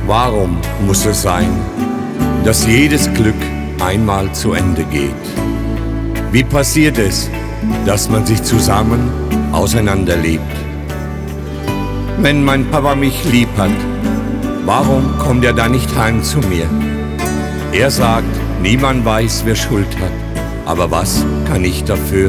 Warum muss es sein, dass jedes Glück einmal zu Ende geht? Wie passiert es, dass man sich zusammen auseinanderlebt? Wenn mein Papa mich lieb hat, warum kommt er dann nicht heim zu mir? Er sagt, niemand weiß, wer Schuld hat, aber was kann ich dafür?